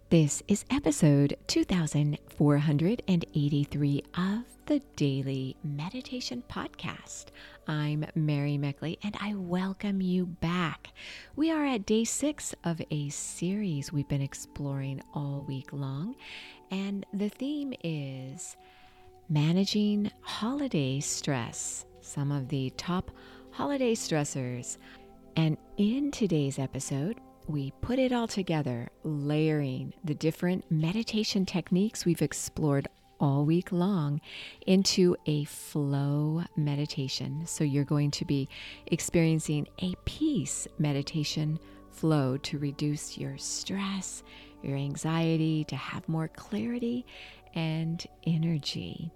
This is episode 2483 of the Daily Meditation Podcast. I'm Mary Meckley and I welcome you back. We are at day 6 of a series we've been exploring all week long, and the theme is managing holiday stress, some of the top holiday stressors. And in today's episode, we put it all together, layering the different meditation techniques we've explored all week long into a flow meditation. So you're going to be experiencing a peace meditation flow to reduce your stress, your anxiety, to have more clarity and energy.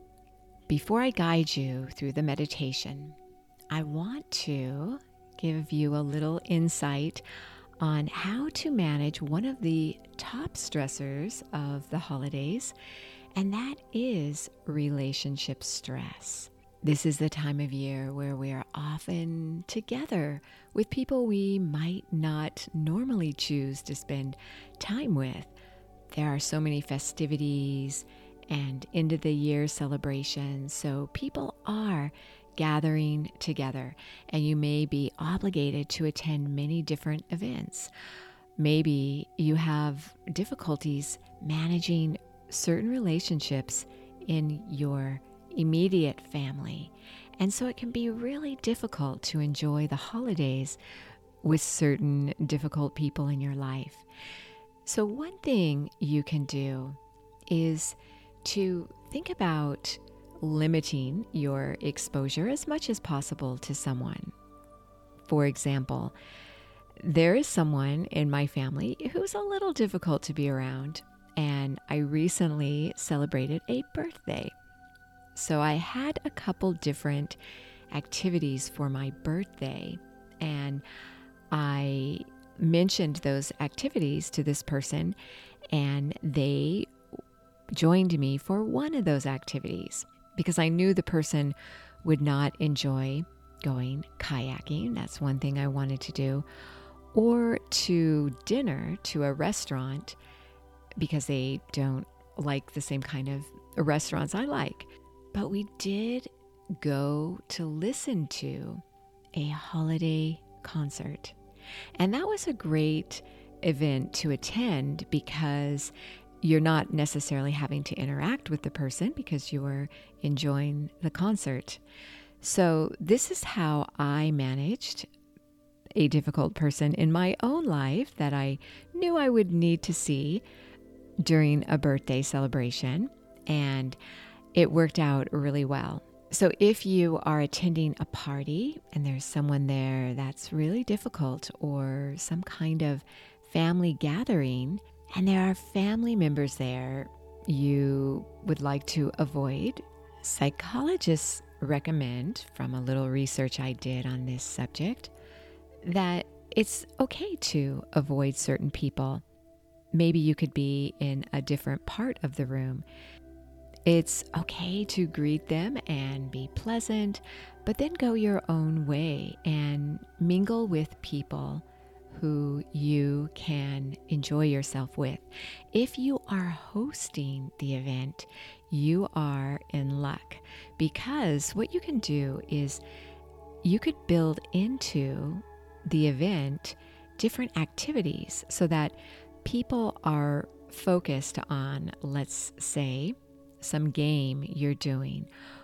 Before I guide you through the meditation, I want to give you a little insight on how to manage one of the top stressors of the holidays, and that is relationship stress. This is the time of year where we are often together with people we might not normally choose to spend time with. There are so many festivities and end of the year celebrations, so people are gathering together, and you may be obligated to attend many different events. Maybe you have difficulties managing certain relationships in your immediate family, and so it can be really difficult to enjoy the holidays with certain difficult people in your life. So one thing you can do is to think about limiting your exposure as much as possible to someone. For example, there is someone in my family who's a little difficult to be around, and I recently celebrated a birthday. So I had a couple different activities for my birthday, and I mentioned those activities to this person, and they joined me for one of those activities, because I knew the person would not enjoy going kayaking. That's one thing I wanted to do. Or to dinner, to a restaurant, because they don't like the same kind of restaurants I like. But we did go to listen to a holiday concert. And that was a great event to attend because you're not necessarily having to interact with the person because you're enjoying the concert. So this is how I managed a difficult person in my own life that I knew I would need to see during a birthday celebration, and it worked out really well. So if you are attending a party and there's someone there that's really difficult, or some kind of family gathering, and there are family members there you would like to avoid, psychologists recommend, from a little research I did on this subject, that it's okay to avoid certain people. Maybe you could be in a different part of the room. It's okay to greet them and be pleasant, but then go your own way and mingle with people who you can enjoy yourself with. If you are hosting the event, you are in luck, because what you can do is you could build into the event different activities so that people are focused on, let's say, some game you're doing,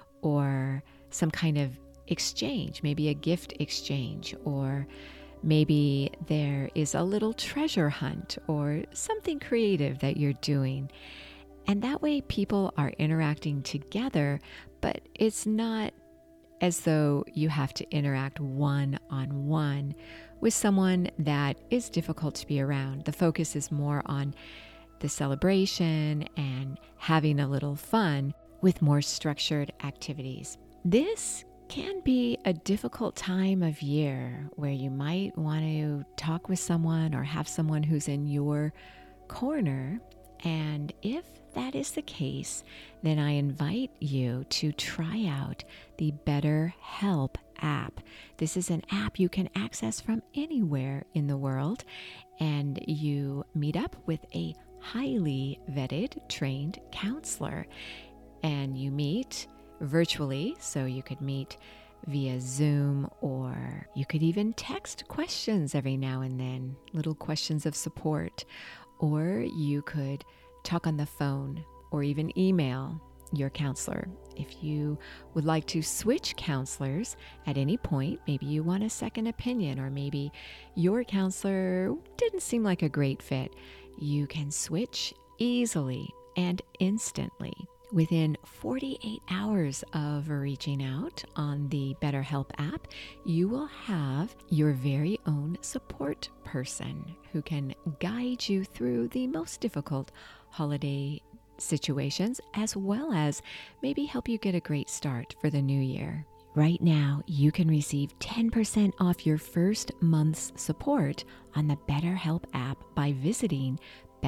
or some kind of exchange, maybe a gift exchange, or maybe there is a little treasure hunt or something creative that you're doing. And that way people are interacting together, but it's not as though you have to interact one-on-one with someone that is difficult to be around. The focus is more on the celebration and having a little fun with more structured activities. This can be a difficult time of year where you might want to talk with someone or have someone who's in your corner. And if that is the case, then I invite you to try out the BetterHelp app. This is an app you can access from anywhere in the world, and you meet up with a highly vetted, trained counselor. And you meet virtually, so you could meet via Zoom, or you could even text questions every now and then, little questions of support, or you could talk on the phone or even email your counselor. If you would like to switch counselors at any point, maybe you want a second opinion, or maybe your counselor didn't seem like a great fit, you can switch easily and instantly. Within 48 hours of reaching out on the BetterHelp app, you will have your very own support person who can guide you through the most difficult holiday situations, as well as maybe help you get a great start for the new year. Right now, you can receive 10% off your first month's support on the BetterHelp app by visiting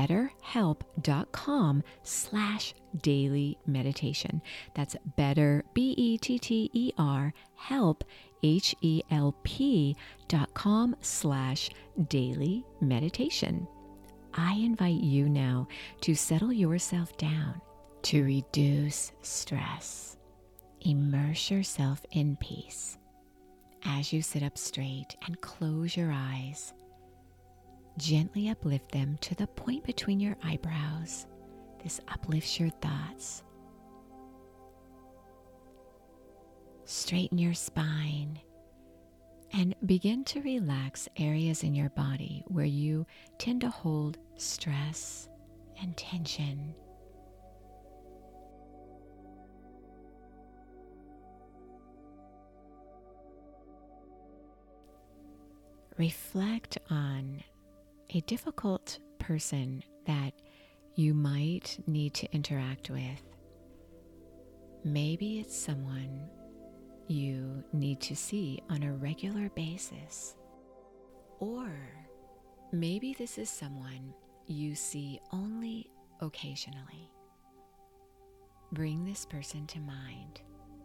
betterhelp.com/daily meditation. That's better, BETTER, help, HELP.com/daily meditation. I invite you now to settle yourself down, to reduce stress. Immerse yourself in peace. As you sit up straight and close your eyes, gently uplift them to the point between your eyebrows. This uplifts your thoughts. Straighten your spine and begin to relax areas in your body where you tend to hold stress and tension. Reflect on a difficult person that you might need to interact with. Maybe it's someone you need to see on a regular basis. Or maybe this is someone you see only occasionally. Bring this person to mind.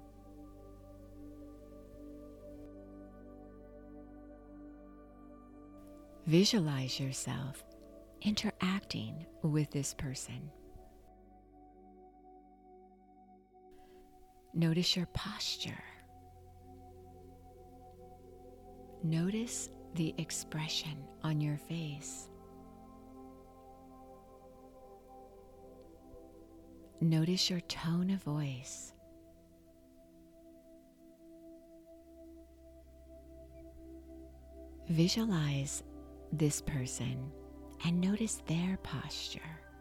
Visualize yourself interacting with this person. Notice your posture. Notice the expression on your face. Notice your tone of voice. Visualize this person and notice their posture.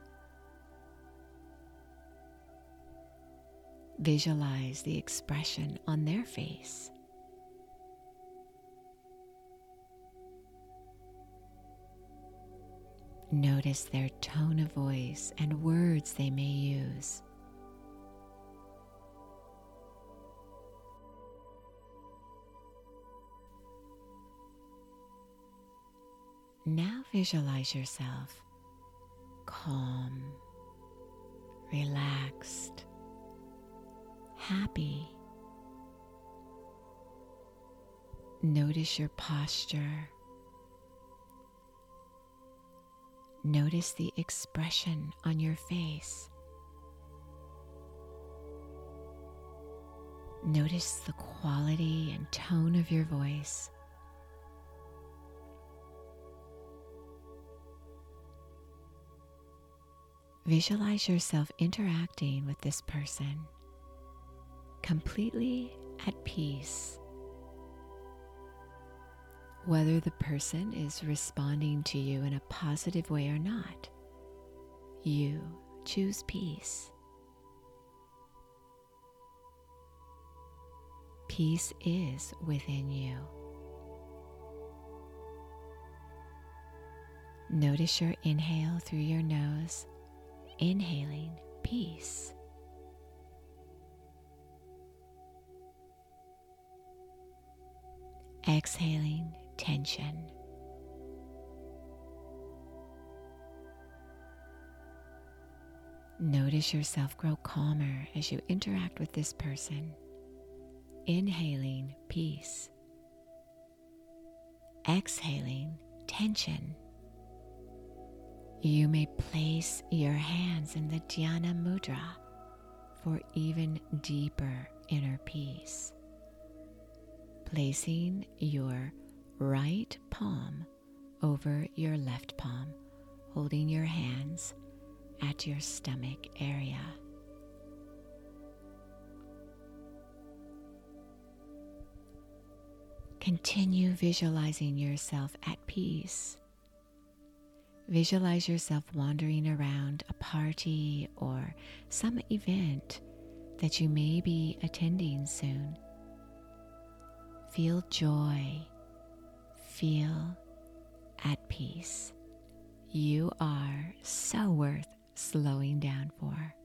Visualize the expression on their face. Notice their tone of voice and words they may use. Now visualize yourself calm, relaxed, happy. Notice your posture. Notice the expression on your face. Notice the quality and tone of your voice. Visualize yourself interacting with this person, completely at peace. Whether the person is responding to you in a positive way or not, you choose peace. Peace is within you. Notice your inhale through your nose, inhaling peace. Exhaling tension. Notice yourself grow calmer as you interact with this person. Inhaling peace. Exhaling tension. You may place your hands in the Dhyana Mudra for even deeper inner peace. Placing your right palm over your left palm, holding your hands at your stomach area. Continue visualizing yourself at peace. Visualize yourself wandering around a party or some event that you may be attending soon. Feel joy. Feel at peace. You are so worth slowing down for.